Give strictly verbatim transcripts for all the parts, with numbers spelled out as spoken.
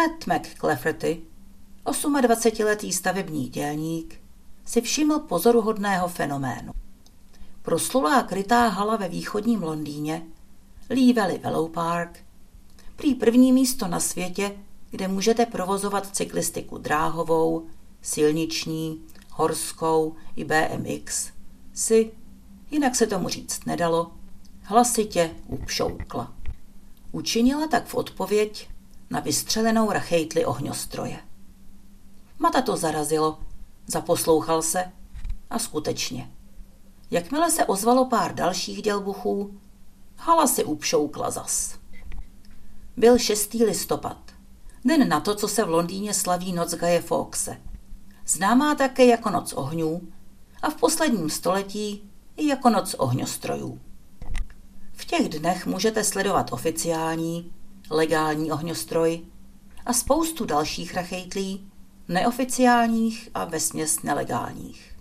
Matt McClafferty, dvacetiosmiletý stavební dělník, si všiml pozoruhodného fenoménu. Proslulá krytá hala ve východním Londýně, Lee Valley Velopark, prý první místo na světě, kde můžete provozovat cyklistiku dráhovou, silniční, horskou i bé em iks, si, jinak se tomu říct nedalo, hlasitě upšoukla. Učinila tak v odpověď na vystřelenou rachejtli ohňostroje. Mata to zarazilo, zaposlouchal se a skutečně. Jakmile se ozvalo pár dalších dělbuchů, hala si upšoukla zas. Byl šestý listopad, den na to, co se v Londýně slaví noc Guye Fawkese, známá také jako noc ohňů a v posledním století i jako noc ohňostrojů. V těch dnech můžete sledovat oficiální, legální ohňostroj a spoustu dalších rachejtlí, neoficiálních a vesměs nelegálních.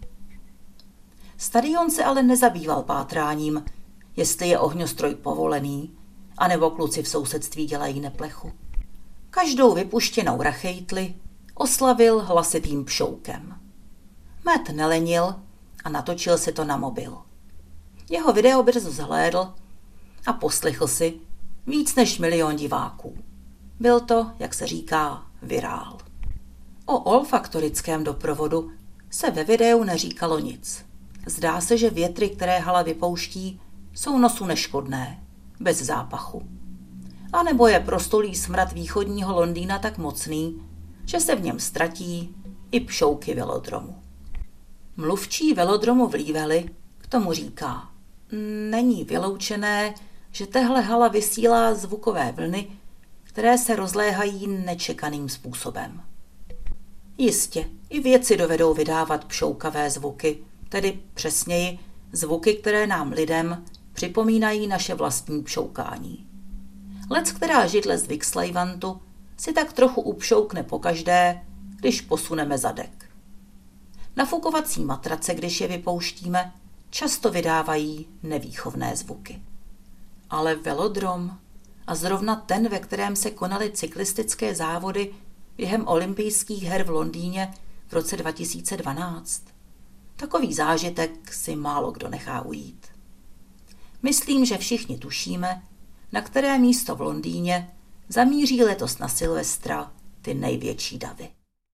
Stadion se ale nezabýval pátráním, jestli je ohňostroj povolený, anebo kluci v sousedství dělají neplechu. Každou vypuštěnou rachejtli oslavil hlasitým pšoukem. Matt nelenil a natočil si to na mobil. Jeho video brzo zhlédl a poslechl si víc než milion diváků. Byl to, jak se říká, virál. O olfaktorickém doprovodu se ve videu neříkalo nic. Zdá se, že větry, které hala vypouští, jsou nosu neškodné, bez zápachu. A nebo je prostulý smrad východního Londýna tak mocný, že se v něm ztratí i pšouky velodromu. Mluvčí velodromu v Lee Valley k tomu říká: není vyloučené, že tahle hala vysílá zvukové vlny, které se rozléhají nečekaným způsobem. Jistě, i vědci dovedou vydávat pšoukavé zvuky, tedy přesněji zvuky, které nám lidem připomínají naše vlastní pšoukání. Lec, která židle z Vixleivantu, si tak trochu upšoukne pokaždé, když posuneme zadek. Nafukovací matrace, když je vypouštíme, často vydávají nevýchovné zvuky. Ale velodrom, a zrovna ten, ve kterém se konaly cyklistické závody během olympijských her v Londýně v roce dva tisíce dvanáct, takový zážitek si málo kdo nechá ujít. Myslím, že všichni tušíme, na které místo v Londýně zamíří letos na Silvestra ty největší davy.